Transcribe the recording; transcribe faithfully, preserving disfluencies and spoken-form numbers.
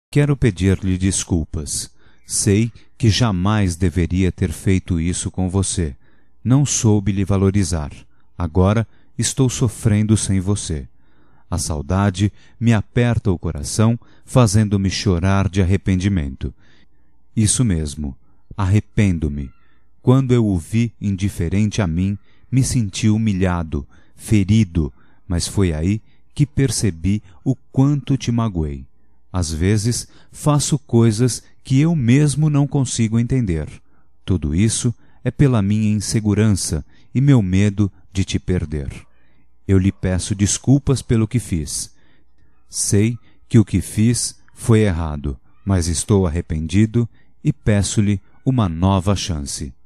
Quero pedir-lhe desculpas. Sei que jamais deveria ter feito isso com você. Não soube lhe valorizar. Agora estou sofrendo sem você. A saudade me aperta o coração, fazendo-me chorar de arrependimento. Isso mesmo, arrependo-me. Quando eu o vi indiferente a mim, me senti humilhado, ferido, mas foi aí que percebi o quanto te magoei. Às vezes faço coisas que eu mesmo não consigo entender. Tudo isso é pela minha insegurança e meu medo de te perder. Eu lhe peço desculpas pelo que fiz. Sei que o que fiz foi errado, mas estou arrependido e peço-lhe uma nova chance.